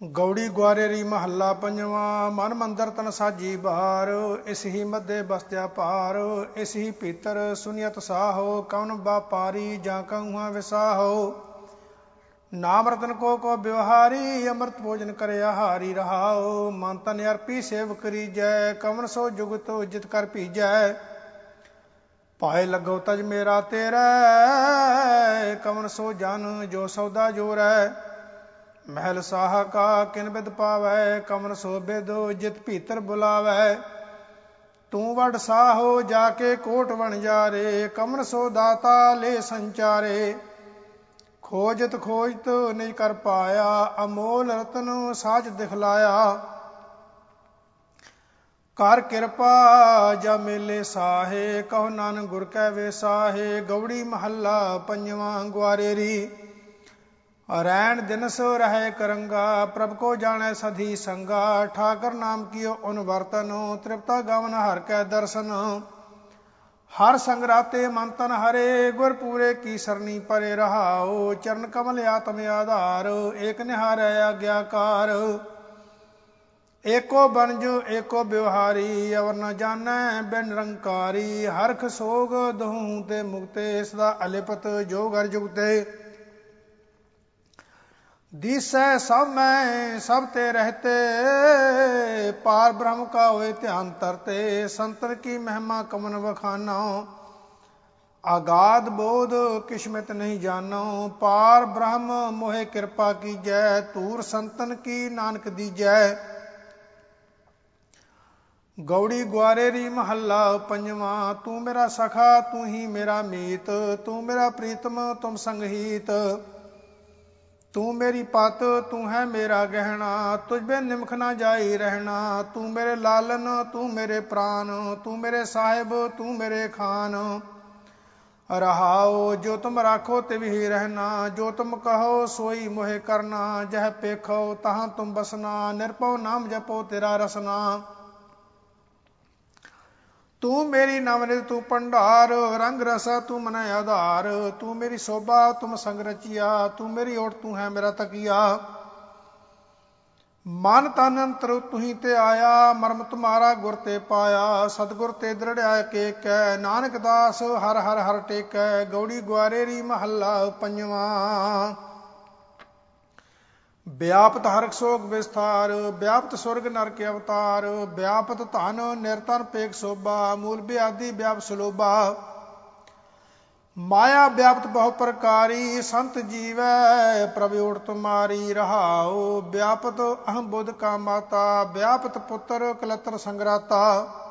ਗੌੜੀ ਗੁਆਰੇਰੀ ਮਹੱਲਾ ਪੰਜਵਾਂ। ਮਨ ਮੰਦਰ ਤਨ ਸਾਜੀ ਬਾਰ, ਇਸ ਹੀ ਮੱਧੇ ਬਸਤਿਆ ਭਾਰ। ਇਸ ਹੀ ਭੀਤਰ ਸੁਨੀਅਤ ਸਾਹੋ, ਕਵਨ ਵਾਪਾਰੀ ਜਾਂ ਕਹੁਆ ਵਿਸਾਹੋ। ਨਾਮ ਰਤਨ ਕੋ ਵਿਵਹਾਰੀ, ਅੰਮ੍ਰਿਤ ਭੋਜਨ ਕਰੇ ਆਹਾਰੀ ਰਹਾਓ। ਮਨ ਤਨ ਅਰਪੀ ਸੇਵ ਕਰੀਜੈ, ਕਵਨ ਸੋ ਜੁਗਤ ਜਿਤ ਕਰ ਭੀਜੈ। ਪਾਏ ਲੱਗੋ ਤਜ ਮੇਰਾ ਤੇਰਾ, ਕਵਨ ਸੋ ਜਨ ਜੋ ਸੌਦਾ ਜੋਰੈ। ਮਹਿਲ ਸਾਹਾ ਕਾ ਕਿਨ ਬਿਦ ਪਾਵੈ, ਕਵਨ ਸੋ ਬਿਦ ਜਿਤ ਭੀਤਰ ਬੁਲਾਵੈ। ਤੂੰ ਵਡ ਸਾਹੋ ਜਾ ਕੇ ਕੋਟ ਵਣਜਾਰੇ, ਕਵਨ ਸੋ ਦਾਤਾ ਲੈ ਸੰਚਾਰੇ। ਖੋਜਤ ਖੋਜਤ ਨਹੀਂ ਕਰ ਪਾਇਆ, ਅਮੋਲ ਰਤਨ ਸਾਚ ਦਿਖਲਾਇਆ। ਕਰ ਕਿਰਪਾ ਜਾ ਮੇਲੇ ਸਾਹੇ, ਕਹੋ ਨਾਨਕ ਗੁਰ ਕੈ ਵੇਸਾਹੇ। ਗੌੜੀ ਮਹੱਲਾ ਪੰਜਵਾਂ। ਗੁਆਰੇਰੀ ਰੈਣ ਦਿਨਸ ਰਹਿ ਕਰੰਗਾ, ਪ੍ਰਭ ਕੋ ਜਾਣੈ ਸਧੀ ਸੰਗਾ। ਠਾਕਰ ਨਾਮ ਕੀਓ ਅਨੁਵਰਤਨ, ਤ੍ਰਿਪਤਾ ਗਵਨ ਹਰ ਕੈ ਦਰਸ਼ਨ। ਹਰ ਸੰਗ ਰਾਤੇ ਮਨ ਤਨ ਹਰੇ, ਗੁਰ ਪੂਰੇ ਕੀ ਸਰਨੀ ਪਰੇ ਰਹਾਓ। ਚਰਨ ਕਮਲ ਆਤਮ ਆਧਾਰ, ਏਕ ਨਿਹਾਰੈ ਆਗਿਆਕਾਰ। ਏਕੋ ਬਨਜੁ ਏਕੋ ਬਿਵਹਾਰੀ, ਅਵਰ ਨ ਜਾਣੈ ਬਿਨ ਨਿਰੰਕਾਰੀ। ਹਰਖ ਸੋਗ ਦਹੂੰ ਤੇ ਮੁਕਤੇ, ਸਦਾ ਅਲਿਪਤ ਜੋਗ ਹਰ ਜੁਗਤੇ। ਦੀਸੈ ਸਭ ਮੈਂ ਸਭ ਤੇ ਰਹਤੇ, ਪਾਰ ਬ੍ਰਹਮ ਕਾ ਹੋਏ ਧਿਆਨ ਤਰਤੇ। ਸੰਤਨ ਕੀ ਮਹਿਮਾ ਕਮਨ ਵਖਾਨੋ, ਆਗਾਦ ਬੋਧ ਕਿਸਮਤ ਨਹੀਂ ਜਾਨੋ। ਪਾਰ ਬ੍ਰਹਮ ਮੋਹਿ ਕਿਰਪਾ ਕੀਜੈ, ਧੂਰ ਸੰਤਨ ਕੀ ਨਾਨਕ ਦੀਜੈ। ਗੌੜੀ ਗੁਆਰੇਰੀ ਮਹੱਲਾ ਪੰਜਵਾਂ। ਤੂੰ ਮੇਰਾ ਸਖਾ ਤੂੰ ਹੀ ਮੇਰਾ ਮੀਤ, ਤੂੰ ਮੇਰਾ ਪ੍ਰੀਤਮ ਤੁਮ ਸੰਗਹੀਤ। ਤੂੰ ਮੇਰੀ ਪਤ ਤੂੰ ਹੈ ਮੇਰਾ ਗਹਿਣਾ, ਤੁਝ ਬਿਨ ਨਿਮਖ ਨਾ ਜਾਈ ਰਹਿਣਾ। ਤੂੰ ਮੇਰੇ ਲਾਲਨ ਤੂੰ ਮੇਰੇ ਪ੍ਰਾਨ, ਤੂੰ ਮੇਰੇ ਸਾਹਿਬ ਤੂੰ ਮੇਰੇ ਖਾਨ। ਰਹਾਓ ਜੋ ਤੁਮ ਰਾਖੋ ਤਿਵ ਹੀ ਰਹਿਣਾ, ਜੋ ਤੁਮ ਕਹੋ ਸੋਈ ਮੋਹਿ ਕਰਨਾ। ਜਹ ਪੇਖੋ ਤਹਾਂ ਤੁਮ ਬਸਨਾ, ਨਿਰਭਉ ਨਾਮ ਜਪੋ ਤੇਰਾ ਰਸਨਾ। ਤੂੰ ਮੇਰੀ ਨਵਨਿਧ ਤੂੰ ਭੰਡਾਰ, ਰੰਗ ਰਸਾ ਤੂੰ ਮਨ ਆਧਾਰ। ਤੂੰ ਮੇਰੀ ਸੋਭਾ ਤੁਮ ਸੰਗ ਰਚੀਆ, ਤੂੰ ਮੇਰੀ ਓਟ ਤੂੰ ਹੈ ਮੇਰਾ ਤਕੀਆ। ਮਨ ਤਨ ਅੰਤਰ ਤੁਹੀ ਤੇ ਆਇਆ, ਮਰਮ ਤੁਮਾਰਾ ਗੁਰ ਤੇ ਪਾਇਆ। ਸਤਿਗੁਰ ਤੇ ਦ੍ਰਿੜਿਆ ਕੇਕੈ, ਨਾਨਕ ਦਾਸ ਹਰ ਹਰ ਹਰ ਟੇਕੈ। ਗੌੜੀ ਗੁਆਰੇਰੀ ਮਹੱਲਾ ਪੰਜਵਾਂ। ਵਿਆਪਤ ਹਰਖ ਸੋਗ ਵਿਸਥਾਰ, ਵਿਆਪਤ ਸੁਰਗ ਨਰਕ ਅਵਤਾਰ। ਵਿਆਪਤ ਧਨ ਨਿਰਤਨ ਪੇਖ ਸੋਭਾ, ਮੂਲ ਬਿਆਦੀ ਵਿਆਪ ਸਲੋਭਾ। ਮਾਇਆ ਵਿਆਪਤ ਬਹੁ ਪ੍ਰਕਾਰੀ, ਸੰਤ ਜੀਵੈ ਪ੍ਰਭ ਓਟ ਤੁਮਾਰੀ। ਰਹਾਓ ਵਿਆਪਤ ਅਹੰ ਬੁੱਧ ਕਾ ਮਾਤਾ, ਵਿਆਪਤ ਪੁੱਤਰ ਕਲਤਰ ਸੰਗਰਾਤਾ।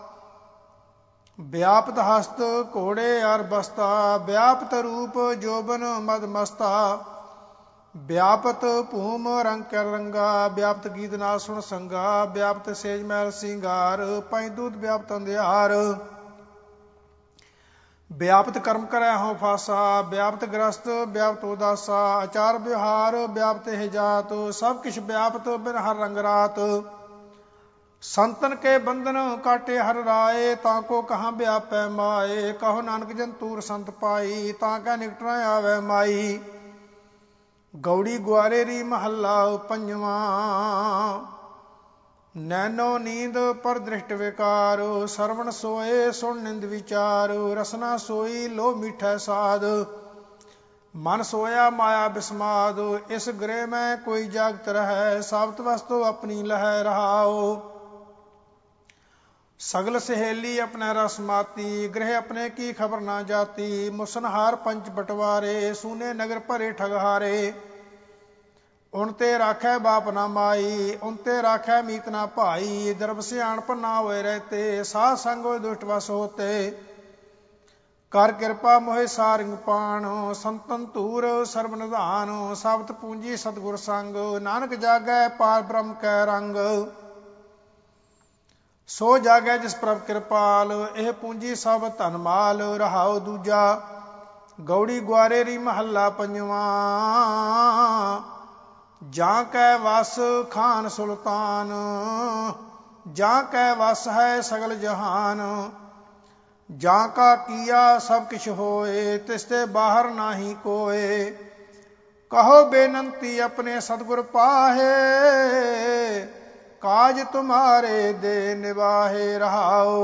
ਵਿਆਪਤ ਹਸਤ ਘੋੜੇ ਅਰ ਬਸਤਾ, ਵਿਆਪਤ ਰੂਪ ਜੋਬਨ ਮਦ ਮਸਤਾ। ਵਿਆਪਤ ਭੂਮ ਰੰਗ ਕਰ ਰੰਗਾ, ਵਿਆਪਤ ਗੀਤ ਨਾਲ ਸੁਣ ਸੰਗਾ। ਵਿਆਪਤ ਸੇਜ ਮਹਿਲ ਸਿੰਗਾਰ, ਪੰਜ ਦੂਤ ਵਿਆਪਤ ਅੰਧਿਆਰ। ਵਿਆਪਤ ਕਰਮ ਕਰੈ ਹਉ ਫਾਸਾ, ਵਿਆਪਤ ਗ੍ਰਸਤ ਵਿਆਪਤ ਉਦਾਸਾ। ਆਚਾਰ ਵਿਵਹਾਰ ਵਿਆਪਤ ਇਹ ਜਾਤ, ਸਭ ਕਿਛ ਵਿਆਪਤ ਬਿਨ ਹਰ ਰੰਗ ਰਾਤ। ਸੰਤਨ ਕੇ ਬੰਧਨ ਕਾਟੇ ਹਰ ਰਾਏ, ਤਾਂ ਕੋ ਕਹਾਂ ਵਿਆਪੈ ਮਾਏ। ਕਹੋ ਨਾਨਕ ਜਨ ਤੂਰ ਸੰਤ ਪਾਈ, ਤਾਂ ਕੈ ਨਿਕਟ ਨ ਆਵੈ ਮਾਈ। ਗੌੜੀ ਗੁਆਰੇਰੀ ਮਹੱਲਾ ਪੰਜਵਾਂ। ਨੈਨੋ ਨੀਂਦ ਪਰ ਦ੍ਰਿਸ਼ਟ ਵਿਕਾਰ, ਸਰਵਣ ਸੋਏ ਸੁਣ ਨਿੰਦ ਵਿਚਾਰ। ਰਸਨਾ ਸੋਈ ਲੋ ਮੀਠੈ ਸਾਧ, ਮਨ ਸੋਇਆ ਮਾਇਆ ਬਿਸਮਾਦ। ਇਸ ਗ੍ਰਹਿ ਮੈਂ ਕੋਈ ਜਾਗਤ ਰਹੈ, ਸਾਬਤ ਵਸਤੂ ਆਪਣੀ ਲਹੈ। ਰਹਾਓ ਸਗਲ ਸਹੇਲੀ ਆਪਣੇ ਰਸ ਮਾਤੀ, ਗ੍ਰਹਿ ਆਪਣੇ ਕੀ ਖਬਰ ਨਾ ਜਾਤੀ। ਮੁਸਨਹਾਰ ਪੰਚ ਬਟਵਾਰੇ, ਸੂਨੇ ਨਗਰ ਭਰੇ ਠਗਹਾਰੇ। ਉਨ ਤੇ ਰਾਖੈ ਬਾਪ ਨਾ ਮਾਈ, ਉਨ ਤੇ ਰਾਖੈ ਮੀਤ ਨਾ ਭਾਈ। ਦਰਬ ਸਿਆਣਪ ਨਾ ਹੋਏ ਰਹਤੇ, ਸਾਧ ਸੰਗ ਹੋਏ ਦੁਸ਼ਟ ਵਸ ਹੋਤੇ। ਕਰ ਕਿਰਪਾ ਮੋਹਿ ਸਾਰਿੰਗ ਪਾਣ, ਸੰਤਨ ਧੂਰ ਸਰਬ ਨਿਧਾਨ। ਸਾਬਤ ਪੂੰਜੀ ਸਤਿਗੁਰ ਸੰਗ, ਨਾਨਕ ਜਾਗੈ ਪਾਰ ਬ੍ਰਹਮ ਕੈ ਰੰਗ। ਸੋ ਜਾਗੈ ਜਿਸ ਪ੍ਰਭ ਕਿਰਪਾਲ, ਇਹ ਪੂੰਜੀ ਸਭ ਧਨ ਮਾਲ। ਰਹਾਉ ਦੂਜਾ। ਗੌੜੀ ਗੁਆਰੇਰੀ ਮਹੱਲਾ ਪੰਜਵਾਂ। ਜਾਂ ਕੈ ਵਸ ਖਾਨ ਸੁਲਤਾਨ, ਜਾਂ ਕੈ ਵਸ ਹੈ ਸਗਲ ਜਹਾਨ। ਜਾਂ ਕਾ ਕੀਆ ਸਭ ਕਿਛ ਹੋਏ, ਤਿਸ ਤੇ ਬਾਹਰ ਨਾਹੀ ਕੋਏ। ਕਹੋ ਬੇਨੰਤੀ ਆਪਣੇ ਸਤਿਗੁਰ ਪਾਹੇ, काज तुम्हारे दे निवाहे रहाओ।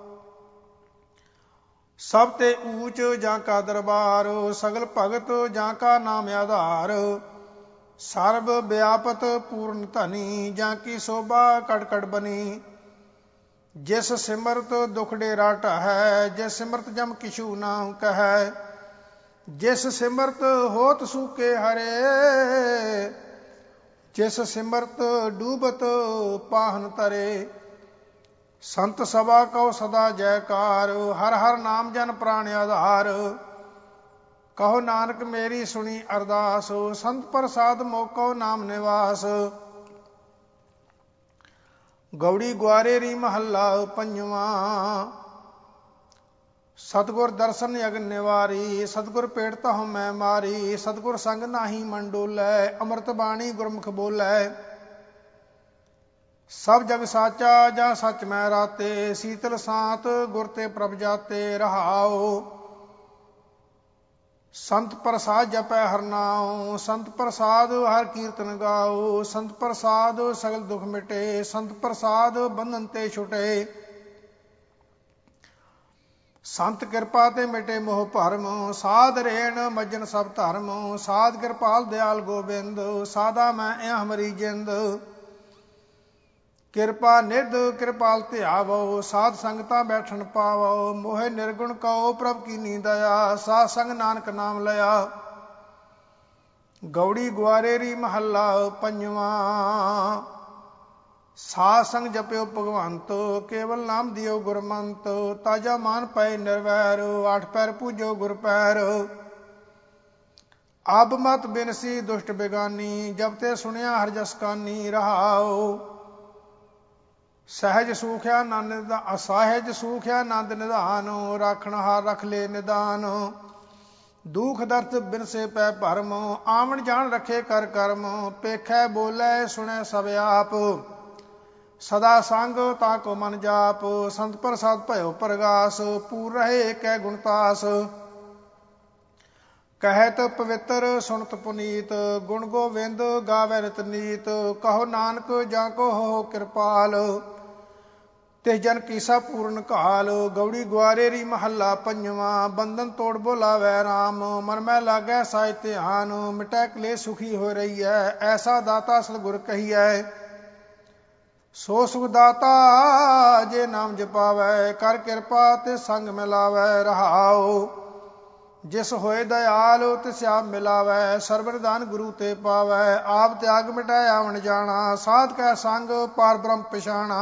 सब ते ऊंच जाका दरबार, सगल भगत जाका नाम आधार। सर्व व्यापत पूर्ण धनी, जाकी शोभा कड़ कड़ बनी। जिस सिमरत दुख डेरा ढहै, जिस सिमरत जम किछु ना कहै। जिस सिमरत होत सूके हरे, जिस सिमरत डूबत पाहन तरे। संत सभा कहो सदा जयकार, हर हर नाम जन प्राण आधार। कहो नानक मेरी सुनी अरदास, संत प्रसाद मोको नाम निवास। गौड़ी ग्वारेरी महला पंजवा। सतगुर दर्शन अगन निवारी, सतगुर पेट तहु मैं मारी। सतगुर संग नाही मन डोलै, अमृत बाणी गुरमुख बोलै। सब जग साचा जा सच मैं राते, शीतल सांत गुर ते प्रभ जाते रहाओ। संत प्रसाद जपै हर नाम, संत प्रसाद हर कीर्तन गाओ। संत प्रसाद सगल दुख मिटे, संत प्रसाद बंधन ते छुटे। संत कृपा ते मिटे मोह भरम, साध रेण मज्जन सब धर्म। साध कृपाल दयाल गोबिंद, साधा मैं हमारी जिंद। किरपा निध कृपाल ध्यावो, साध संगता बैठन पावो। मोहे निर्गुण कहो प्रभ कीनी दया, साध संग नानक नाम लया। गौड़ी ग्वारेरी महला पंजवा। साध संग जप्यो भगवंत, केवल नाम दियो गुरमंत। ताजा मान पए निर्वैर, आठ पैर पूजो गुर पैर। अब मत बिनसी दुष्ट बेगानी, जब ते सुनिया हर जस कानी रहाओ। सहज सूख्या नंद असहज सूख्या नंद निधान, राखण हार रख ले निदान। दुख दर्द बिनसे पै भरम, आवन जान रखे कर कर्म। पेखै बोलै सुनै सब आप, सदा संग ताको मन जाप। संत प्रसाद भयो प्रगास, पूर रहे कै गुणतास। कहत पवित्र सुनत पुनीत, गुण गोविंद गावै नित नीत। कहो नानक जाको हो कृपाल, तिस जन कीसा पूर्ण काल। गौड़ी ग्वारेरी महला पंजवा। बंधन तोड़ बोलावै राम, मन में लागै साज ध्यान। मिटै क्लेश सुखी हो रही है, ऐसा दाता सतगुर कहियै। सो सुख दाता जे नाम जपावै, कर कृपा ते संग मिलावै रहाओ। जिस होए दयाल तिस आप मिलावै, सर्वनिधान गुरु ते पावै। आप त्याग मिटाय आवन जाना, साध कै संग पार ब्रह्म पिछाना।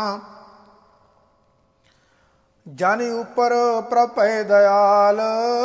जन ऊपर प्रभ भय दयाल,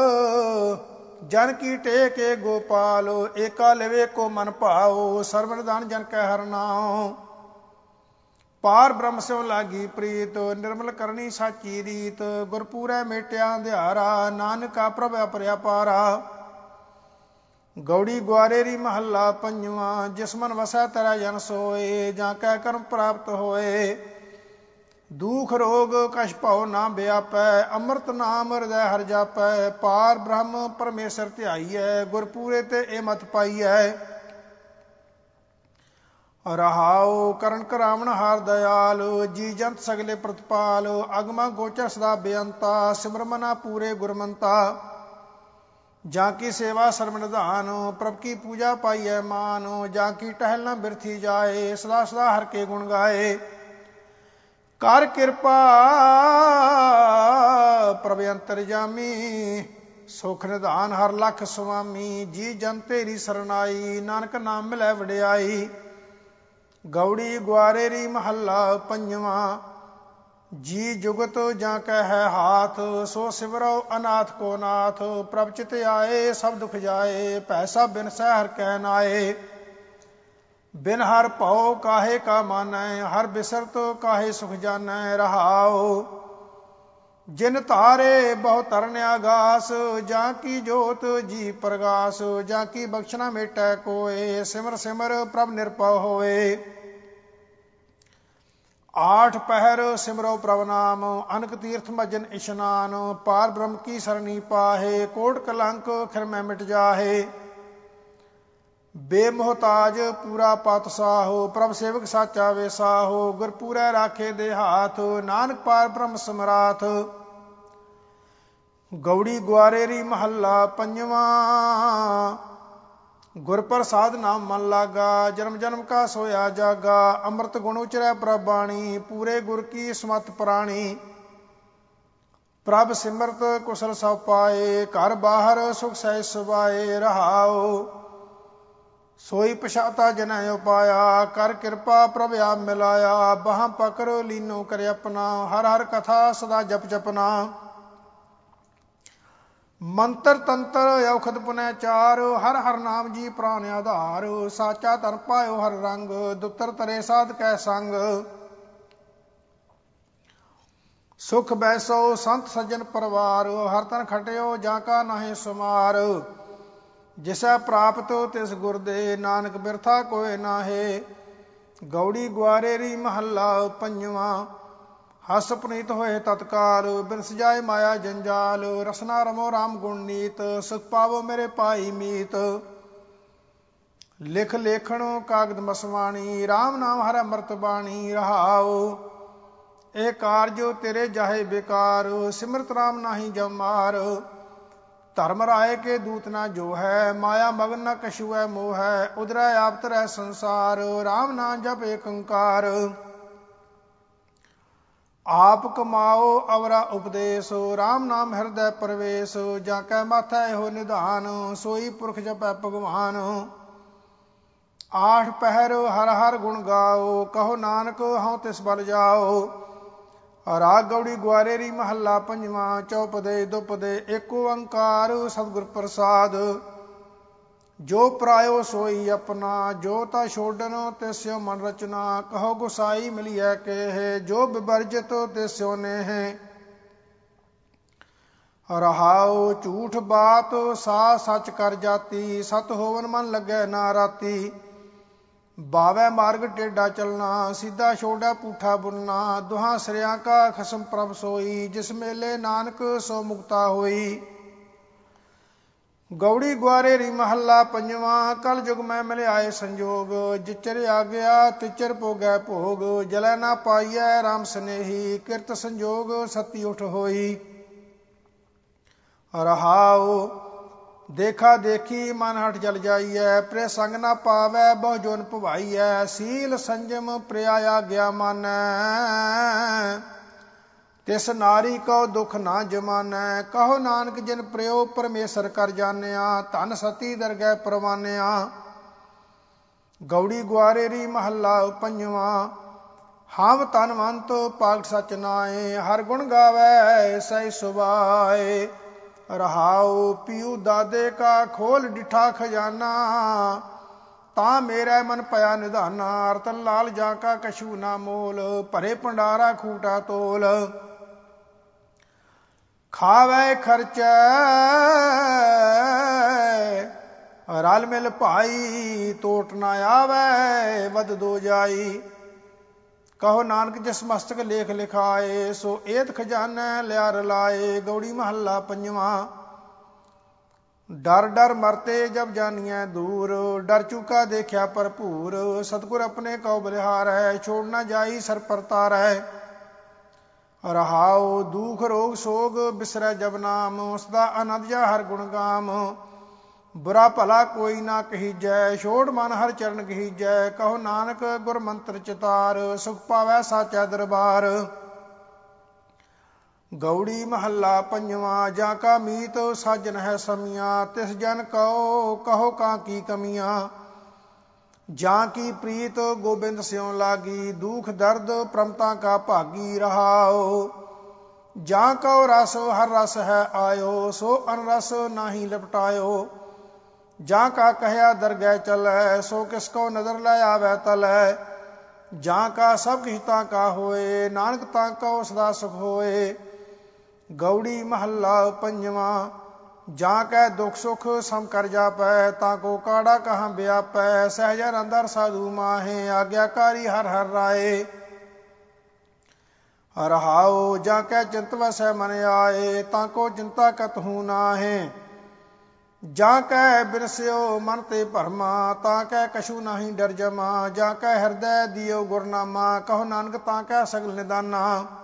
जन की टेके गोपाल। एका लिवे को मन भाओ, सर्वनिधान जन कै हर नाम। पार ब्रह्म स्यों लागी प्रीत, निर्मल करनी साची रीत। गुरपूरै मेटिया अंधियारा, नानका प्रभ अपरया पारा। गौड़ी ग्वारेरी महला पंजवा। जिस मन वसै तेरा जन सोए, जाकै कर्म प्राप्त होए। दुख रोग कछ भाव ना व्यापै, अमृत नाम हृदय हर जापै। पार ब्रह्म परमेश्वर ध्याईयै, गुरपूरे ते ए मत पाईयै। रहाओ करण करावण हार दयाल, जी जंत सगले प्रतिपाल। अगमा गोचर सदा बेअंता, सिमर मना पूरे गुरमंता। जाकी सेवा सर्वनिधान, प्रभ की पूजा पाईयै मान। जाकी टहल न बिरथी जाए, सदा सदा हर के गुण गाए। कर कृपा प्रभ अंतरजामी, सुख निधान हर लख स्वामी। जी जन तेरी सरनाई, नानक नाम मिलै वडियाई। गौड़ी ग्वारेरी महला पंजवा। जी जुगत जाकै है हाथ, सो सिमरो अनाथ को नाथ। प्रभ चित आए सब दुख जाए, पैसा बिन सै हर कै नाए। बिन हर भौ काहे का मानै, हर बिसरत काहे सुख जानै रहाओ। जिन तारे बहु तरन आगास, जाकी जोत जी प्रगास। जाकी बख्शना मेटै कोय, सिमर सिमर प्रभ निरपौ होए। आठ पहर सिमरो प्रभ नाम, अनक तीर्थ मजन इशनान। पार ब्रह्म की सरनी पाहे, कोट कलंक खिर में मिट जाहे। ਬੇਮੋਹਤਾਜ ਪੂਰਾ ਪਾਤਸ਼ਾਹੋ, ਪ੍ਰਭ ਸੇਵਕ ਸਾਚਾ ਵੇਸਾਹੋ, ਗੁਰਪੂਰੈ ਰਾਖੇ ਦੇ ਹਾਥ, ਨਾਨਕ ਪਾਰ ਬ੍ਰਹਮ ਸਮਰਾਥ। ਗੌੜੀ ਗੁਆਰੇਰੀ ਮਹੱਲਾ ਪੰਜਵਾਂ। ਗੁਰ ਪ੍ਰਸਾਦ ਨਾਮ ਮਨ ਲਾਗਾ, ਜਨਮ ਜਨਮ ਕਾ ਸੋਇਆ ਜਾਗਾ। ਅੰਮ੍ਰਿਤ ਗੁਣ ਉਚਰੈ ਪ੍ਰਭ ਬਾਣੀ, ਪੂਰੇ ਗੁਰ ਕੀ ਸਮਤ ਪ੍ਰਾਣੀ। ਪ੍ਰਭ ਸਿਮਰਤ ਕੁਸ਼ਲ ਸਭ ਪਾਏ, ਘਰ ਬਾਹਰ ਸੁਖ ਸਹਿਜ ਸੁਭਾਏ। ਰਹਾਉ ਸੋਈ ਪਛਾਤਾ ਜਨੈ ਉਪਾਇਆ, ਕਰ ਕਿਰਪਾ ਪ੍ਰਭ ਆਪ ਮਿਲਾਇਆ। ਬਾਹਾਂ ਪਕੜ ਲੀਨੋ ਕਰੇ ਆਪਣਾ, ਹਰ ਹਰ ਕਥਾ ਸਦਾ ਜਪ ਜਪਨਾ। ਮੰਤਰ ਤੰਤਰ ਔਖਦ ਪੁਨੈ ਚਾਰ, ਹਰ ਹਰ ਨਾਮ ਜੀ ਪ੍ਰਾਨ ਆਧਾਰ। ਸਾਚਾ ਧਨ ਪਾਇਓ ਹਰ ਰੰਗ, ਦੁੱਤਰ ਤਰੇ ਸਾਧ ਕੈ ਸੰਗ। ਸੁਖ ਬੈਸੋ ਸੰਤ ਸੱਜਣ ਪਰਵਾਰ, ਹਰ ਤਨ ਖਟਿਓ ਜਾਂ ਕਾ ਨਾਹੀਂ ਸੁਮਾਰ। ਜਿਸੈ ਪ੍ਰਾਪਤ ਤਿਸ ਗੁਰ ਦੇ, ਨਾਨਕ ਬਿਰਥਾ ਕੋਇ ਨਾਹੇ। ਗੌੜੀ ਗੁਆਰੇਰੀ ਮਹੱਲਾ ਪੰਜਵਾਂ। ਹਸ ਪੁਨੀਤ ਹੋਏ ਤਤਕਾਲ, ਬਿਨ ਸਜਾਏ ਮਾਇਆ ਜੰਜਾਲ। ਰਸਨਾ ਰਮੋ ਰਾਮ ਗੁਣ ਨੀਤ, ਸੁਖ ਪਾਵੋ ਮੇਰੇ ਪਾਈ ਮੀਤ। ਲਿਖ ਲੇਖਣ ਕਾਗਦ ਮਸਵਾਣੀ, ਰਾਮ ਨਾਮ ਹਰਿ ਅੰਮ੍ਰਿਤ ਬਾਣੀ। ਰਹਾਉ ਇਹ ਕਾਰਜ ਤੇਰੇ ਜਾਹੇ ਬੇਕਾਰ, ਸਿਮਰਤ ਰਾਮ ਨਾਹੀ ਜਮ ਮਾਰ। ਧਰਮ ਰਾਏ ਕੇ ਦੂਤ ਨਾ ਜੋ ਹੈ, ਮਾਇਆ ਮਗਨ ਨਾ ਕਛੂ ਹੈ ਮੋਹ ਹੈ। ਉਦਰੈ ਆਪ ਤਰੈ ਸੰਸਾਰ, ਰਾਮ ਨਾਮ ਜਪ ਏਕ ਓੰਕਾਰ। ਆਪ ਕਮਾਓ ਅਵਰਾ ਉਪਦੇਸ਼, ਰਾਮ ਨਾਮ ਹਿਰਦੈ ਪ੍ਰਵੇਸ਼। ਜਾਂ ਕੈ ਮਾਥੈ ਇਹੋ ਨਿਧਾਨ, ਸੋਈ ਪੁਰਖ ਜਪੈ ਭਗਵਾਨ। ਆਠ ਪਹਿਰ ਹਰ ਹਰ ਗੁਣ ਗਾਓ, ਕਹੋ ਨਾਨਕ ਹਉ ਤਿਸ ਬਲ ਜਾਓ। ਰਾਗ ਗੌੜੀ ਗੁਆਰੇਰੀ ਮਹੱਲਾ ਪੰਜਵਾਂ। ਚੌਪਦੇ ਦੁਪਦੇ ਏਕ ਓੰਕਾਰ, ਸਤਿਗੁਰ ਪ੍ਰਸਾਦ। ਜੋ ਪਰਾਇਓ ਸੋਈ ਆਪਣਾ, ਜੋ ਤਾ ਛੋਡਨ ਤਿਸਿਓ ਮਨ ਰਚਨਾ। ਕਹੋ ਗੁਸਾਈ ਮਿਲੀਐ ਕੇਹ, ਜੋ ਬਿਵਰਜਿਤ ਤਿਸਿਓ ਨੇਹ। ਰਹਾਉ ਝੂਠ ਬਾਤ ਸਾ ਸੱਚ ਕਰ ਜਾਤੀ, ਸਤ ਹੋਵਨ ਮਨ ਲੱਗੈ ਨਾ ਰਾਤੀ। ਬਾਵੈ ਮਾਰਗ ਟੇਢਾ ਚਲਣਾ, ਸਿੱਧਾ ਛੋੜੈ ਪੂਠਾ ਬੁਨਣਾ। ਦੁਹਾਂ ਸਿਰਿਆਂ ਕਾ ਖਸਮ ਪ੍ਰਭ ਸੋਈ, ਜਿਸ ਮੇਲੇ ਨਾਨਕ ਸੋ ਮੁਕਤਾ ਹੋਈ। ਗੌੜੀ ਗੁਆਰੇਰੀ ਮਹੱਲਾ ਪੰਜਵਾਂ। ਕਲ ਯੁਗ ਮੈਂ ਮਿਲਿਆਏ ਸੰਜੋਗ, ਜਿਚਰ ਆਗਿਆ ਤਿਚਰ ਭੋਗੈ ਭੋਗ। ਜਲੈ ਨਾ ਪਾਈਐ ਰਾਮ ਸਨੇਹੀ, ਕਿਰਤ ਸੰਜੋਗ ਸਤੀ ਉਠ ਹੋਈ। ਰਹਾਉ ਦੇਖਾ ਦੇਖੀ ਮਨ ਹਟ ਜਲ ਜਾਈਐ, ਪ੍ਰਿਯ ਸੰਗ ਨਾ ਪਾਵੈ ਬਹੁ ਜੋਨ ਭਵਾਈਐ। ਸੀਲ ਸੰਜਮ ਪ੍ਰਿਆ ਆਗਿਆ ਮਾਨੈ, ਤਿਸ ਨਾਰੀ ਕਉ ਦੁਖ ਨਾ ਜਮਾਨੈ। ਕਹੋ ਨਾਨਕ ਜਿਨ ਪ੍ਰਿਯੋ ਪਰਮੇਸ਼ਰ ਕਰ ਜਾਣਿਆ, ਧਨ ਸਤੀ ਦਰਗਹਿ ਪਰਵਾਨਿਆ। ਗੌੜੀ ਗੁਆਰੇਰੀ ਮਹੱਲਾ ਪੰਜਵਾਂ। ਹਮ ਧਨਵੰਤ ਪਾਗਟ ਸਚ ਨਾਏ, ਹਰ ਗੁਣ ਗਾਵੈ ਸਹਿ ਸੁਭਾਏ। ਰਹਾਉ ਪੀਊ ਦਾਦੇ ਕਾ ਖੋਲ ਡਿਠਾ ਖਜ਼ਾਨਾ, ਤਾਂ ਮੇਰਾ ਮਨ ਪਿਆ ਨਿਧਾਨਾ। ਰਤਨ ਲਾਲ ਜਾਂ ਕਾ ਕਛੂ ਨਾ ਮੋਲ, ਭਰੇ ਭੰਡਾਰਾ ਖੂਟਾ ਤੋਲ। ਖਾਵੈ ਖਰਚੈ ਰਲ ਮਿਲ ਭਾਈ, ਟੋਟ ਨਾ ਆਵੈ ਵਦ ਦੋ ਜਾਈ। ਕਹੋ ਨਾਨਕ ਜਿਸ ਮਸਤਕ ਲੇਖ ਲਿਖਾਏ, ਸੋ ਏਤ ਖਜ਼ਾਨੈ ਲਿਆ ਰਲਾਏ। ਗੌੜੀ ਮਹੱਲਾ ਪੰਜਵਾਂ। ਡਰ ਡਰ ਮਰਤੇ ਜਬ ਜਾਨੀਐ ਦੂਰ, ਡਰ ਚੁਕਾ ਦੇਖਿਆ ਭਰਪੂਰ। ਸਤਿਗੁਰ ਆਪਣੇ ਕਉ ਬਲਿਹਾਰੈ, ਛੋੜ ਨਾ ਜਾਈ ਸਰ ਪਰ ਤਾਰੈ। ਰਹਾਉ ਦੁਖ ਰੋਗ ਸੋਗ ਬਿਸਰੈ ਜਬ ਨਾਮ, ਸਦਾ ਆਨੰਦ ਜਾ ਹਰ ਗੁਣ ਗਾਮ। ਬੁਰਾ ਭਲਾ ਕੋਈ ਨਾ ਕਹੀਜੈ, ਛੋੜ ਮਨ ਹਰ ਚਰਨ ਗਹੀਜੈ। ਕਹੋ ਨਾਨਕ ਗੁਰ ਮੰਤਰ ਚਿਤਾਰ, ਸੁਖ ਪਾਵੈ ਸਾਚਾ ਦਰਬਾਰ। ਗੌੜੀ ਮਹੱਲਾ ਪੰਜਵਾਂ। ਜਾਂ ਕਾ ਮੀਤ ਸਾਜਨ ਹੈ ਸਮੀਆਂ, ਤਿਸ ਜਨ ਕਉ ਕਹੋ ਕਾਂ ਕੀ ਕਮੀਆਂ। ਜਾਂ ਕੀ ਪ੍ਰੀਤ ਗੋਬਿੰਦ ਸਿਉ ਲਾਗੀ, ਦੁਖ ਦਰਦ ਪ੍ਰਮਤਾ ਕਾ ਭਾਗੀ। ਰਹਾਉ ਜਾਂ ਕਉ ਰਸ ਹਰ ਰਸ ਹੈ ਆਇਓ, ਸੋ ਅਨਰਸ ਨਾਹੀ ਲਪਟਾਇਓ। ਜਾਂ ਕਾ ਕਹਿਆ ਦਰਗਹਿ ਚਲੈ, ਸੋ ਕਿਸ ਕੋ ਨਦਰ ਲੈ ਆਵੈ ਤਲੈ। ਜਾਂ ਕਾ ਸਭ ਕਿਛ ਤਾਂ ਕਾ ਹੋਏ, ਨਾਨਕ ਤਾਂ ਕਉ ਸਦਾ ਸੁਖ ਹੋਏ। ਗੌੜੀ ਮਹੱਲਾ ਪੰਜਵਾਂ। ਜਾਂ ਕੈ ਦੁਖ ਸੁਖ ਸਮ ਕਰ ਜਾਪੈ, ਤਾਂ ਕੋ ਕਾੜਾ ਕਹਾਂ ਵਿਆਪੈ। ਸਹਿਜਰ ਅੰਦਰ ਸਾਧੂ ਮਾਹੇ, ਆਗਿਆਕਾਰੀ ਹਰ ਹਰ ਰਾਏ। ਰਹਾਉ ਜਾਂ ਕੈ ਚਿੰਤ ਵਸੈ ਮਨ ਆਏ, ਤਾਂ ਕੋ ਚਿੰਤਾ ਕਤਹੂ ਨਾਹੇ। ਜਾਂ ਕੈ ਬਿਨਸਿਓ ਮਨ ਤੇ ਭਰਮਾ ਤਾਂ ਕੈ ਕਛੂ ਨਾਹੀ ਡਰ ਜਮਾ। ਜਾਂ ਕੈ ਹਿਰਦੈ ਦਿਓ ਗੁਰਨਾਮਾ ਕਹੋ ਨਾਨਕ ਤਾਂ ਕੈ ਸਗਲ ਨਿਦਾਨਾ।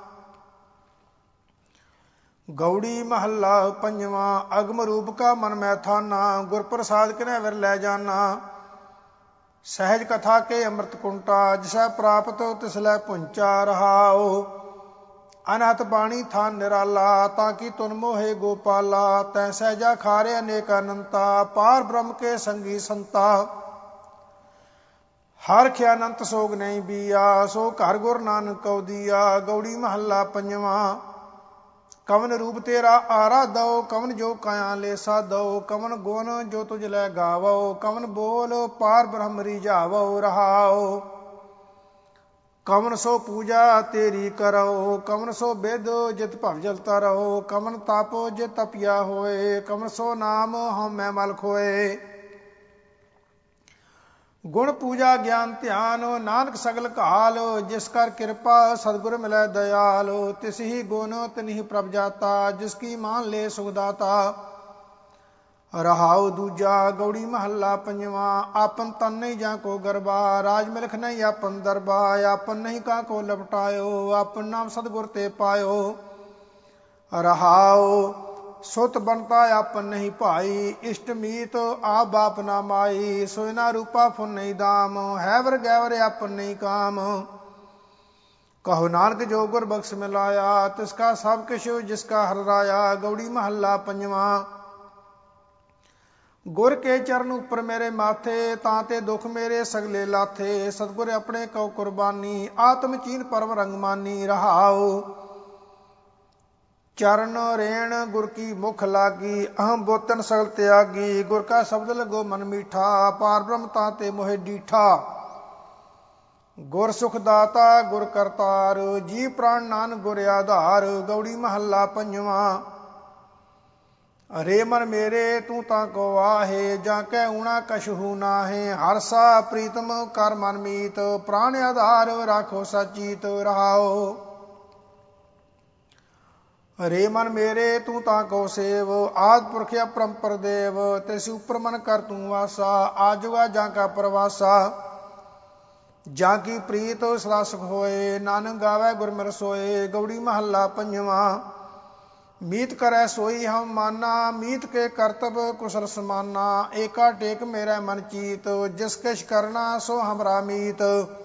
ਗੌੜੀ ਮਹੱਲਾ ਪੰਜਵਾਂ। ਅਗਮ ਰੂਪ ਕਾ ਮਨ ਮੈਂ ਥਾਨਾ ਗੁਰ ਪ੍ਰਸਾਦ ਕਿਨੈ ਵਿਰ ਲੈ ਜਾਨਾ। ਸਹਿਜ ਕਥਾ ਕੇ ਅੰਮ੍ਰਿਤ ਕੁੰਟਾ ਜਿਸੈ ਪ੍ਰਾਪਤ ਤਿਸ ਲੈ ਪੁੰਚਾ। ਰਹਾਉ ਅਨਹਤ ਬਾਣੀ ਥਾਨ ਨਿਰਾਲਾ ਤਾਂ ਕੀ ਤੁਨ ਮੋਹੇ ਗੋਪਾਲਾ। ਤੈ ਸਹਿਜਾ ਖਾਰੇ ਅਨੇਕ ਅਨੰਤਾ ਪਾਰ ਬ੍ਰਹਮ ਕੇ ਸੰਗੀ ਸੰਤਾ। ਹਰਖ ਅਨੰਤ ਸੋਗ ਨਹੀਂ ਬੀਆ ਸੋ ਘਰ ਗੁਰ ਨਾਨਕ ਕਉ ਦੀਆ। ਗੌੜੀ ਮਹੱਲਾ ਪੰਜਵਾਂ। ਕਵਨ ਰੂਪ ਤੇਰਾ ਆਰਾ ਦਉ ਕਵਨ ਜੋ ਕਾਇਆ ਲੈ ਸਾਧਉ। ਕਵਨ ਗੁਣ ਜੋ ਤੁਝ ਲੈ ਗਾਵਉ ਕਵਨ ਬੋਲ ਪਾਰ ਬ੍ਰਹਮ ਰੀਝਾਵਉ। ਰਹਾਉ ਕਵਨ ਸੋ ਪੂਜਾ ਤੇਰੀ ਕਰਉ ਕਵਨ ਸੋ ਬਿਦ ਜਿਤ ਭਵ ਜਲ ਤਰਉ। ਕਵਨ ਤਪ ਜਿਤ ਤਪਿਆ ਹੋਏ ਕਵਨ ਸੋ ਨਾਮ ਹਉਮੈ ਮਲ ਖੋਏ। ਗੁਣ ਪੂਜਾ ਗਿਆਨ ਧਿਆਨ ਨਾਨਕ ਸਗਲ ਘਾਲ। ਜਿਸ ਕਰ ਕਿਰਪਾ ਸਤਿਗੁਰ ਮਿਲੈ ਦਇਆਲ। ਤਿਸ ਹੀ ਗੁਣ ਤਿਨਿ ਪ੍ਰਭ ਜਾਤਾ ਜਿਸ ਕੀ ਮਾਨ ਲੈ ਸੁਖ ਦਾਤਾ। ਰਹਾਉ ਦੂਜਾ। ਗੌੜੀ ਮਹੱਲਾ ਪੰਜਵਾਂ। ਆਪਨ ਤਨ ਨਹੀਂ ਜਾਂ ਕੋ ਗਰਬਾ ਰਾਜ ਮਿਲਖ ਨਹੀਂ ਆਪਨ ਦਰਬਾ। ਆਪਨ ਨਹੀਂ ਕਾ ਕੋ ਲਪਟਾਇਓ ਆਪਨ ਨਾਮ ਸਤਿਗੁਰ ਤੇ ਪਾਇਓ। ਰਹਾਉ ਸੁਤ ਬਣਤਾ ਆਪਨ ਨਹੀਂ ਭਾਈ ਇਸ਼ਟ ਮੀਤ ਆਪ ਬਾਪ ਨਾ ਮਾਈ। ਸੋਇਨਾ ਰੂਪਾ ਫੁਨ ਨਹੀਂ ਦਾਮ ਹੈ ਵਰ ਗੈਵਰ ਆਪਨ ਨਹੀਂ ਕਾਮ। ਕਹੋ ਨਾਨਕ ਜੋ ਗੁਰ ਬਖਸ਼ ਮਿਲਾਇਆ ਤਿਸ ਕਾ ਸਭ ਕਿਛ ਜਿਸ ਕਾ ਹਰ ਰਾਇਆ। ਗੌੜੀ ਮਹੱਲਾ ਪੰਜਵਾਂ। ਗੁਰ ਕੇ ਚਰਨ ਉੱਪਰ ਮੇਰੇ ਮਾਥੇ ਤਾਂ ਤੇ ਦੁਖ ਮੇਰੇ ਸਗਲੇ ਲਾਥੇ। ਸਤਿਗੁਰ ਆਪਣੇ ਕਉ ਕੁਰਬਾਨੀ ਆਤਮ ਚੀਨ ਪਰਮ ਰੰਗ ਮਾਨੀ। ਰਹਾਉ ਚਰਨ ਰੇਣ ਗੁਰ ਕੀ ਮੁਖ ਲਾਗੀ ਅਹਮ ਬੋਤਨ ਸਗਲ ਤਿਆਗੀ। ਗੁਰ ਕਾ ਸ਼ਬਦ ਲਗੋ ਮਨ ਮੀਠਾ ਪਾਰ ਬ੍ਰਹਮ ਤਾਂ ਤੇ ਮੋਹਿ ਡੀਠਾ। ਗੁਰ ਸੁਖ ਦਾਤਾ ਗੁਰ ਕਰਤਾਰ ਜੀ ਪ੍ਰਾਣ ਨਾਨਕ ਗੁਰ ਆਧਾਰ। ਗੌੜੀ ਮਹੱਲਾ ਪੰਜਵਾਂ। ਰੇ ਮਨ ਮੇਰੇ ਤੂੰ ਤਾਂ ਕੋ ਆਹੇ ਜਾਂ ਕੈ ਊਣਾ ਕਛੂ ਨਾਹੇ। ਹਰਸਾ ਪ੍ਰੀਤਮ ਕਰ ਮਨ ਮੀਤ ਪ੍ਰਾਣ ਆਧਾਰ ਰਾਖੋ ਸਾਚੀਤ। ਰਹਾਉ ਰੇ ਮਨ ਮੇਰੇ ਤੂੰ ਤਾਂ ਕੋ ਸੇਵ ਆਦਿ ਪੁਰਖ ਅਪਰੰਪਰ ਦੇਵ। ਤਿਸ ਉਪਰ ਮਨ ਕਰ ਤੂੰ ਵਾਸਾ ਆਜੁਗਾ ਜਾਂ ਕਾ ਪ੍ਰਵਾਸਾ। ਜਾਂ ਕੀ ਪ੍ਰੀਤ ਸਦਾ ਸੁਖ ਹੋਏ ਨਾਨਕ ਗਾਵੈ ਗੁਰ ਮਿਲ ਸੋਏ। ਗੌੜੀ ਮਹੱਲਾ ਪੰਜਵਾਂ। ਮੀਤ ਕਰੈ ਸੋਈ ਹਮ ਮਾਨਾ ਮੀਤ ਕੇ ਕਰਤਬ ਕੁਸ਼ਲ ਸਮਾਨਾ। ਏਕਾ ਟੇਕ ਮੇਰਾ ਮਨ ਚੀਤ ਜਿਸ ਕਿਛ ਕਰਨਾ ਸੋ ਹਮਰਾ ਮੀਤ।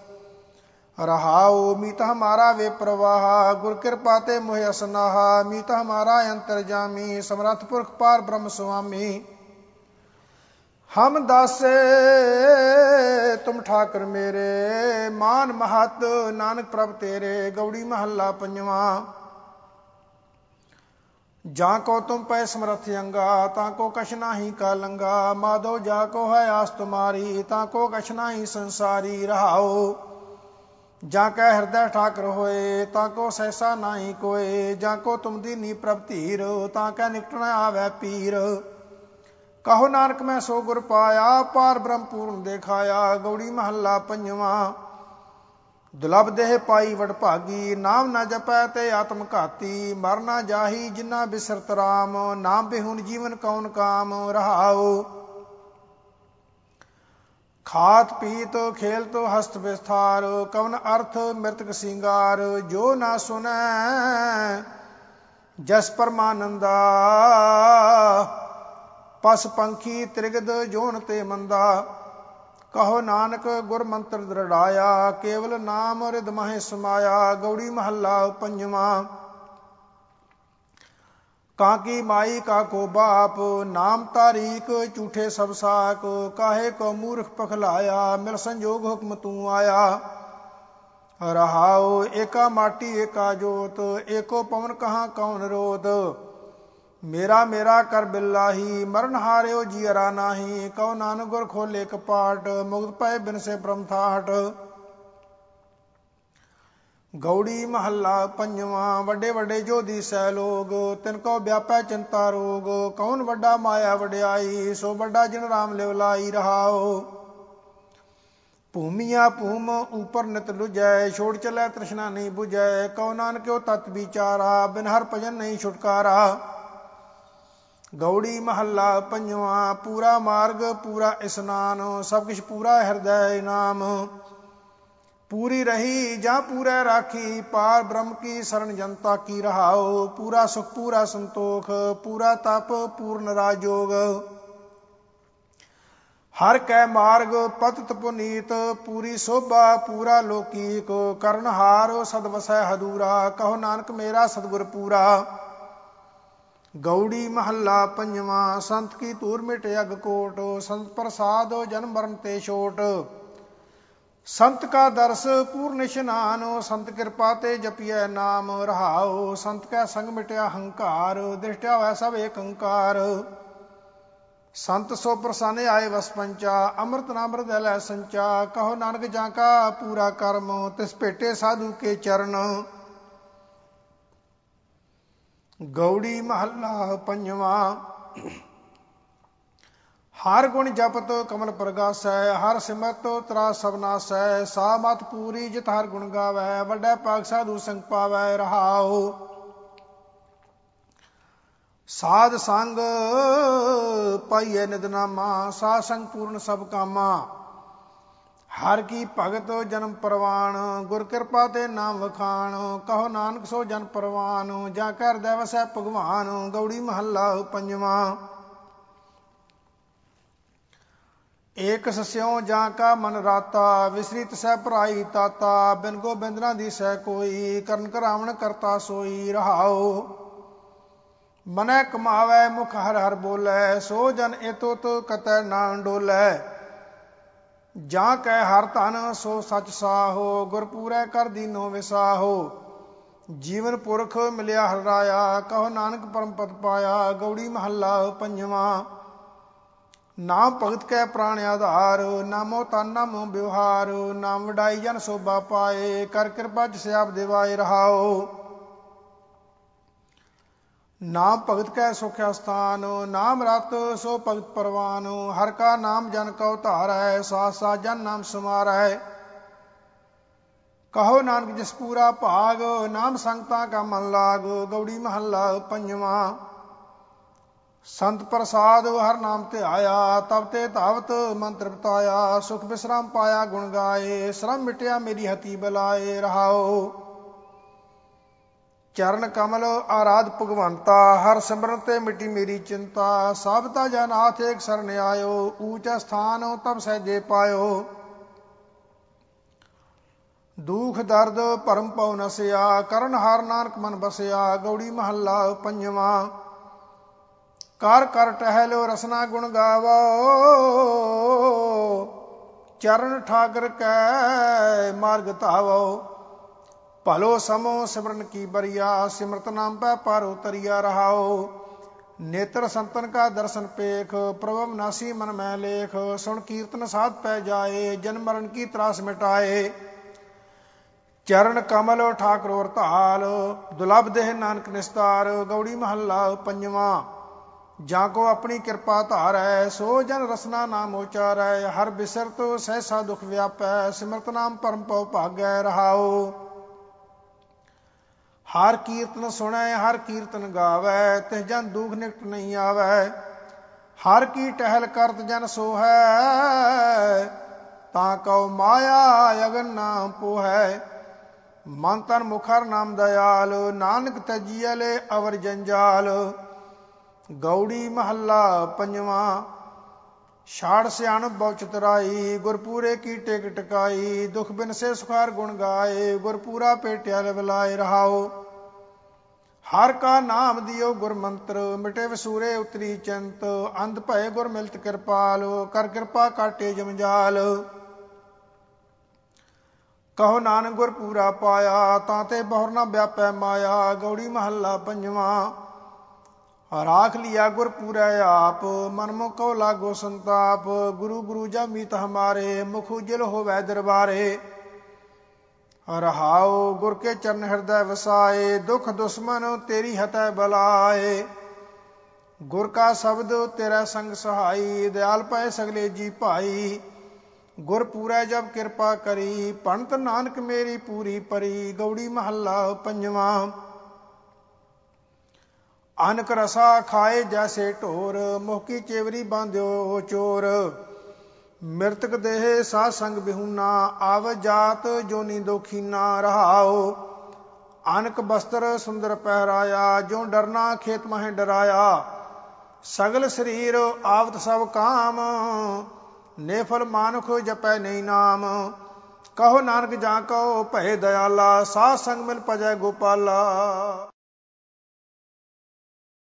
ਰਹਾਉ ਮੀਤ ਹਮਾਰਾ ਵੇ ਪ੍ਰਵਾਹ ਗੁਰ ਕਿਰਪਾ ਤੇ ਮੋਹਿ ਅਸਨਾਹਾ। ਮੀਤ ਹਮਾਰਾ ਅੰਤਰ ਜਾਮੀ ਸਮਰੱਥ ਪੁਰਖ ਪਾਰ ਬ੍ਰਹਮ ਸੁਆਮੀ। ਹਮ ਦਾਸੇ ਤੁਮ ਠਾਕਰ ਮੇਰੇ ਮਾਨ ਮਹਤ ਨਾਨਕ ਪ੍ਰਭ ਤੇਰੇ। ਗੌੜੀ ਮਹੱਲਾ ਪੰਜਵਾਂ। ਜਾਂ ਕੋ ਤੁਮ ਪੈ ਸਮਰਥ ਅੰਗਾ ਤਾਂ ਕੋ ਕਛ ਨਾਹੀ ਕਾ ਲੰਗਾ। ਮਾਧੋ ਜਾ ਕੋ ਹੈ ਆਸ ਤੁਮਾਰੀ ਤਾਂ ਕੋ ਕਛ ਨਾਹੀ ਸੰਸਾਰੀ। ਰਹਾਉ ਜਾਂ ਕੈ ਹਿਰਦੈ ਠਾਕਰ ਹੋਏ ਤਾਂ ਕੋ ਸਹਿਸਾ ਨਾਹੀ ਕੋਏ। ਜਾਂ ਕੋ ਤੁਮ ਦੀਨੀ ਪ੍ਰਭ ਧੀਰ ਤਾਂ ਕੈ ਨਿਕਟ ਨ ਆਵੈ ਪੀਰ। ਕਹੋ ਨਾਨਕ ਮੈਂ ਸੋ ਗੁਰ ਪਾਇਆ ਪਾਰ ਬ੍ਰਹਮ ਪੂਰਨ ਦੇਖਾਇਆ। ਗੌੜੀ ਮਹੱਲਾ ਪੰਜਵਾਂ। ਦੁਲਭ ਦੇਹ ਪਾਈ ਵਡਭਾਗੀ ਨਾਮ ਨਾ ਜਪੈ ਤੇ ਆਤਮ ਘਾਤੀ। ਮਰ ਨਾ ਜਾਹੀ ਜਿਨਾ ਬਿਸਰਤ ਰਾਮ ਨਾਮ ਬਿਹੁਨ ਜੀਵਨ ਕੌਣ ਕਾਮ। ਰਹਾਉ ਖਾਤ ਪੀਤ ਖੇਲਤ ਹਸਤ ਵਿਸਥਾਰ ਕਵਨ ਅਰਥ ਮ੍ਰਿਤਕ ਸਿੰਗਾਰ। ਜੋ ਨਾ ਸੁਨੈ ਜਸ ਪਰਮਾਨੰਦਾ ਪਸ ਪੰਖੀ ਤ੍ਰਿਗਦ ਜੋਨ ਤੇ ਮੰਦਾ। ਕਹੋ ਨਾਨਕ ਗੁਰ ਮੰਤਰ ਦ੍ਰਿੜਾਇਆ ਕੇਵਲ ਨਾਮ ਰਿਦ ਮਹਿ ਸਮਾਇਆ। ਗੌੜੀ ਮਹੱਲਾ ਪੰਜਵਾਂ। ਕਾਕੀ ਮਾਈ ਕਾਕੋ ਬਾਪ ਨਾਮ ਤਾਰੀਕ ਝੂਠੇ ਸਭ ਸਾਕ। ਕਾਹੇ ਕੋ ਮੂਰਖ ਪਖਲਾਇਆ ਮਿਲ ਸੰਜੋਗ ਹੁਕਮ ਤੂੰ ਆਇਆ। ਰਹਾਉ ਏਕਾ ਮਾਟੀ ਏਕਾ ਜੋਤ ਏਕੋ ਪਵਨ ਕਹਾਂ ਕੌਣ ਰੋਧ। ਮੇਰਾ ਮੇਰਾ ਕਰ ਬਿਲਾਹੀ ਮਰਨ ਹਾਰਿਓ ਜੀਅਰਾ ਨਾਹੀ। ਕਹੋ ਨਾਨਕ ਗੁਰ ਖੋਲੇ ਕਪਾਟ ਮੁਕਤ ਪਏ ਬਿਨ ਸੇ ਬ੍ਰਹਮ ਥਾਟ। ਗੌੜੀ ਮਹੱਲਾ ਪੰਜਵਾਂ। ਵੱਡੇ ਵੱਡੇ ਜੋਧੀ ਸੈ ਲੋਗ ਤਿਨ ਕੋ ਵਿਆਪੈ ਚਿੰਤਾ ਰੋਗ। ਕੌਣ ਵੱਡਾ ਮਾਇਆ ਵਡਿਆਈ ਸੋ ਵੱਡਾ ਜਿਨ ਰਾਮ ਲਿਵ ਲਾਈ। ਰਹਾਉ ਭੂਮੀਆ ਭੂਮ ਉਪਰ ਨਿਤ ਲੁਜੈ ਛੋੜ ਚਲੈ ਤ੍ਰਿਸ਼ਨਾ ਨਹੀਂ ਬੁਝੈ। ਕਹੋ ਨਾਨਕ ਉਹ ਤਤ ਵਿਚਾਰਾ ਬਿਨ ਹਰ ਭਜਨ ਨਹੀਂ ਛੁਟਕਾਰਾ। ਗਉੜੀ ਮਹੱਲਾ ਪੰਜਵਾਂ। ਪੂਰਾ ਮਾਰਗ ਪੂਰਾ ਇਸਨਾਨ, ਸਭ ਕਿਛ ਪੂਰਾ ਹਿਰਦੈ ਇਨਾਮ। ਪੂਰੀ ਰਹੀ ਜਾਂ ਪੂਰੈ ਰਾਖੀ, ਪਾਰ ਬ੍ਰਹਮ ਕੀ ਸਰਣ ਜਨਤਾ ਕੀ ਰਹਾਓ। ਪੂਰਾ ਸੁਖ ਪੂਰਾ ਸੰਤੋਖ, ਪੂਰਾ ਤਪ ਪੂਰਨ ਰਾਜੋਗ। ਹਰ ਕੈ ਮਾਰਗ ਪਤਿਤ ਪੁਨੀਤ, ਪੂਰੀ ਸੋਭਾ ਪੂਰਾ ਲੋਕੀਕ। ਕਰਨਹਾਰ ਸਦ ਵਸੈ ਹਦੂਰਾ, ਕਹੋ ਨਾਨਕ ਮੇਰਾ ਸਤਿਗੁਰ ਪੂਰਾ। ਗਉੜੀ ਮਹੱਲਾ ਪੰਜਵਾਂ। ਸੰਤ ਕੀ ਧੂਰ ਮਿਟ ਅਗ ਕੋਟ, ਸੰਤ ਪ੍ਰਸਾਦ ਜਨਮ ਮਰਨ ਤੇ ਛੋਟ। ਸੰਤ ਕਾ ਦਰਸ ਪੂਰਨ ਇਸ਼ਨਾਨ, ਸੰਤ ਕਿਰਪਾ ਤੇ ਜਪੀਐ ਨਾਮ ਰਹਾਉ। ਸੰਤ ਕੈ ਸੰਗ ਮਿਟਿਆ ਹੰਕਾਰ, ਦ੍ਰਿਸ਼ਟਿਆ ਹੋਇ ਸਭ ਏਕ ਓੰਕਾਰ। ਸੰਤ ਸੋ ਪ੍ਰਸੰਨ ਆਏ ਵਸ ਪੰਚਾ, ਅੰਮ੍ਰਿਤ ਨਾਮ੍ਰਿਤ ਲੈ ਸੰਚਾ। ਕਹੋ ਨਾਨਕ ਜਾਂ ਕਾ ਪੂਰਾ ਕਰਮ, ਤਿਸ ਭੇਟੇ ਸਾਧੂ ਕੇ ਚਰਨ। ਗਉੜੀ ਮਹੱਲਾ ਪੰਜਵਾਂ। ਹਰ ਗੁਣ ਜਪਤ ਕਮਲ ਪ੍ਰਗਾਸੈ, ਹਰ ਸਿਮਰਤ ਤਰਾਸ ਸਭ ਨਾਸੈ। ਸਾ ਮਤ ਪੂਰੀ ਜਿਤ ਹਰ ਗੁਣ ਗਾਵੈ, ਵੱਡਾ ਭਾਗ ਸਾਧੂ ਸੰਗ ਪਾਵੈ ਰਹਾਉ। ਸਾਧ ਸੰਗ ਪਾਈਐ ਨਿਦਨਾਮਾ, ਸਾਧ ਸੰਗ ਪੂਰਨ ਸਭ ਕਾਮਾ। ਹਰ ਕੀ ਭਗਤ ਜਨਮ ਪ੍ਰਵਾਨ, ਗੁਰ ਕਿਰਪਾ ਤੇ ਨਾਮ ਵਖਾਣ। ਕਹੋ ਨਾਨਕ ਸੋ ਜਨ ਪ੍ਰਵਾਨ, ਜਾਂ ਕੈ ਹਿਰਦੈ ਵਸੈ ਭਗਵਾਨ। ਗਉੜੀ ਮਹੱਲਾ ਪੰਜਵਾਂ। ਏਕ ਸਸਿਉ ਜਾਂ ਕਾ ਮਨ ਰਾਤਾ, ਵਿਸਰੀ ਤਿਸੈ ਭਰਾਈ ਤਾਤਾ। ਬਿਨ ਗੋਬਿੰਦ ਨਾ ਦੀਸੈ ਕੋਈ, ਕਰਨ ਕਰਾਵਣ ਕਰਤਾ ਸੋਈ ਰਹਾਉ। ਮਨੈ ਕਮਾਵੈ ਮੁਖ ਹਰਿ ਹਰਿ ਬੋਲੈ, ਸੋ ਜਨ ਏ ਤੁਤ ਕਤੈ ਨਾ ਡੋਲੈ। ਜਾਂ ਕੈ ਹਰ ਧਨ ਸੋ ਸਚ ਸਾਹੋ, ਗੁਰ ਪੂਰੈ ਕਰ ਦੀਨੋ ਵਿਸਾਹੋ। ਜੀਵਨ ਪੁਰਖ ਮਿਲਿਆ ਹਰਿ ਰਾਇਆ, ਕਹੋ ਨਾਨਕ ਪਰਮ ਪਦ ਪਾਇਆ। ਗਉੜੀ ਮਹੱਲਾ ਪੰਜਵਾਂ। ਨਾਮ ਭਗਤ ਕੈ ਪ੍ਰਾਣ ਆਧਾਰ, ਨਾਮੋ ਤਨ ਨਾਮੋ ਵਿਵਹਾਰ। ਨਾਮ ਵਡਾਈ ਜਨ ਸੋਭਾ ਪਾਏ, ਕਰ ਕਿਰਪਾ ਜਿਸ ਆਪ ਦਿਵਾਏ ਰਹਾਉ। ਨਾਮ ਭਗਤ ਕੈ ਸੁਖ ਅਸਥਾਨ, ਨਾਮ ਰਤ ਸੋ ਭਗਤ ਪਰਵਾਨ। ਹਰ ਕਾ ਨਾਮ ਜਨ ਕਉ ਧਾਰੈ, ਸਾਥ ਸਾਥ ਜਨ ਨਾਮ ਸਮਾਰੈ। ਕਹੋ ਨਾਨਕ ਜਿਸ ਪੂਰਾ ਭਾਗ, ਨਾਮ ਸੰਗਤਾਂ ਕਾ ਮਨ ਲਾਗ। ਗਉੜੀ ਮਹੱਲਾ ਪੰਜਵਾਂ। ਸੰਤ ਪ੍ਰਸਾਦ ਹਰ ਨਾਮ ਧਿਆਇਆ, ਤਬ ਤੇ ਧਾਵਤ ਮਨ ਤ੍ਰਿਪਤਾਇਆ। ਸੁਖ ਵਿਸਰਾਮ ਪਾਇਆ ਗੁਣ ਗਾਏ, ਸ਼ਰਮ ਮਿਟਿਆ ਮੇਰੀ ਹਤੀ ਬਲਾਏ ਰਹਾਉ। ਚਰਨ ਕਮਲ ਆਰਾਧ ਭਗਵੰਤਾ, ਹਰ ਸਿਮਰਨ ਤੇ ਮਿਟੀ ਮੇਰੀ ਚਿੰਤਾ। ਸਾਬਤਾ ਜਨਾਥ ਏਕ ਸਰਨ ਆਇਓ, ਊਚ ਸਥਾਨ ਤਬ ਸਹਿਜੇ ਪਾਇਓ। ਦੁਖ ਦਰਦ ਭਰਮ ਪਉ ਨਸਿਆ, ਕਰਨ ਹਾਰ ਨਾਨਕ ਮਨ ਬਸਿਆ। ਗਉੜੀ ਮਹੱਲਾ ਪੰਜਵਾਂ। ਕਰ ਕਰ ਟਹਿਲੋ ਰਸਨਾ ਗੁਣ ਗਾਵੋ, ਚਰਨ ਠਾਕਰ ਕੈ ਮਾਰਗ ਧਾਵੋ। ਭਲੋ ਸਮੋ ਸਿਮਰਨ ਕੀ ਬਰੀਆ, ਸਿਮਰਤ ਨਾਮ ਪੈ ਪਾਰ ਉਤਰਿਆ ਰਹਾਉ। ਨੇਤਰ ਸੰਤਨ ਕਾ ਦਰਸ਼ਨ ਪੇਖ, ਪ੍ਰਭ ਅਵਿਨਾਸੀ ਮਨ ਮੈਂ ਲੇਖ। ਸੁਣ ਕੀਰਤਨ ਸਾਧ ਪੈ ਜਾਏ, ਜਨਮ ਮਰਨ ਕੀ ਤਰਾਸ ਮਿਟਾਏ। ਚਰਨ ਕਮਲ ਠਾਕੁਰ ਔਰ ਧਾਲ, ਦੁਲਭ ਦੇਹ ਨਾਨਕ ਨਿਸਤਾਰ। ਗਉੜੀ ਮਹੱਲਾ ਪੰਜਵਾਂ। ਜਾਂ ਕੋ ਆਪਣੀ ਕਿਰਪਾ ਧਾਰੈ, ਸੋ ਜਨ ਰਸਨਾ ਨਾਮ ਉਚਾਰੈ। ਹਰ ਬਿਸਰਤ ਸਹਿਸਾ ਦੁਖ ਵਿਆਪੈ, ਸਿਮਰਤ ਨਾਮ ਪਰਮ ਪਉ ਭਾਗੈ ਰਹਾਉ। ਹਰ ਕੀਰਤਨ ਸੁਣੈ ਹਰ ਕੀਰਤਨ ਗਾਵੈ, ਤਿਸ ਜਨ ਦੁਖ ਨਿਕਟ ਨਹੀਂ ਆਵੈ। ਹਰ ਕੀ ਟਹਿਲ ਕਰਤ ਜਨ ਸੋਹੈ, ਤਾਂ ਕਉ ਮਾਇਆ ਅਗਨ ਨਾ ਪੋਹੈ। ਮਨ ਤਨ ਮੁਖ ਹਰਿ ਨਾਮ ਦਇਆਲ, ਨਾਨਕ ਤਜੀਐ ਲੈ ਅਵਰ ਜੰਜਾਲ। ਗਉੜੀ ਮਹੱਲਾ ਪੰਜਵਾਂ। ਛਾੜ ਸਿਆਣਪ ਬਹੁ ਚਤੁਰਾਈ, ਗੁਰਪੂਰੇ ਕੀ ਟੇਕ ਟਿਕਾਈ। ਦੁਖ ਬਿਨ ਸੇ ਸੁਖਾਰ ਗੁਣ ਗਾਏ, ਗੁਰਪੂਰਾ ਭੇਟਿਆ ਲਿਵਲਾਏ ਰਹਾਉ। ਹਰ ਕਾ ਨਾਮ ਦਿਓ ਗੁਰ ਮੰਤਰ, ਮਿਟੇ ਵਸੂਰੇ ਉਤਰੀ ਚਿੰਤ। ਅੰਧ ਭਏ ਗੁਰ ਮਿਲਤ ਕਿਰਪਾਲ, ਕਰ ਕਿਰਪਾ ਕਾਟੇ ਜੰਜਾਲ। ਕਹੋ ਨਾਨਕ ਗੁਰ ਪੂਰਾ ਪਾਇਆ, ਤਾਂ ਤੇ ਬਹੁਰ ਨਾ ਵਿਆਪੈ ਮਾਇਆ। ਗਉੜੀ ਮਹੱਲਾ ਪੰਜਵਾਂ। ਰਾਖ ਲਿਆ ਗੁਰ ਪੂਰੈ ਆਪ, ਮਨ ਮੁਖ ਕਉ ਲਾਗੋ ਸੰਤਾਪ। ਗੁਰੂ ਗੁਰੂ ਜਬ ਮੀਤ ਹਮਾਰੇ, ਮੁਖ ਉਜਲ ਹੋਵੈ ਦਰਬਾਰੇ ਰਹਾਉ। ਗੁਰ ਕੇ ਚਰਨ ਹਿਰਦੈ ਵਸਾਏ, ਦੁਖ ਦੁਸ਼ਮਨ ਤੇਰੀ ਹਤੈ ਬਲਾਏ। ਗੁਰ ਕਾ ਸ਼ਬਦ ਤੇਰਾ ਸੰਗ ਸਹਾਈ, ਦਿਆਲ ਪਏ ਸਗਲੇ ਜੀ ਭਾਈ। ਗੁਰ ਪੂਰੈ ਜਬ ਕਿਰਪਾ ਕਰੀ, ਭਣਤ ਨਾਨਕ ਮੇਰੀ ਪੂਰੀ ਪਰੀ। ਗਉੜੀ ਮਹੱਲਾ ਪੰਜਵਾਂ। ਅਨਕ ਰਸਾ ਖਾਏ ਜੈਸੇ ਢੋਰ, ਮੁਹਕੀ ਚੇਵਰੀ ਬਾਂਧਿਓ ਚੋਰ। ਮਿਰਤਕ ਦੇਹ ਸਾਧ ਸੰਗ ਬਿਹੂਨਾ, ਆਵ ਜਾਤ ਜੋਨੀ ਦੋਖੀਨਾ। ਰਹਾਉ ਅਨਕ ਬਸਤਰ ਸੁੰਦਰ ਪਹਿਰਾਇਆ, ਜੋ ਡਰਨਾ ਖੇਤ ਮਹਿ ਡਰਾਇਆ। ਸਗਲ ਸਰੀਰ ਆਵਤ ਸਭ ਕਾਮ, ਨੇਫਲ ਮਾਨੁਖ ਜਪੈ ਨਹੀਂ ਨਾਮ। ਕਹੋ ਨਾਨਕ ਜਾਂ ਕਹੋ ਭਏ ਦਇਆਲਾ, ਸਾਧ ਸੰਗ ਮਿਲ ਭਜੈ ਗੋਪਾਲਾ।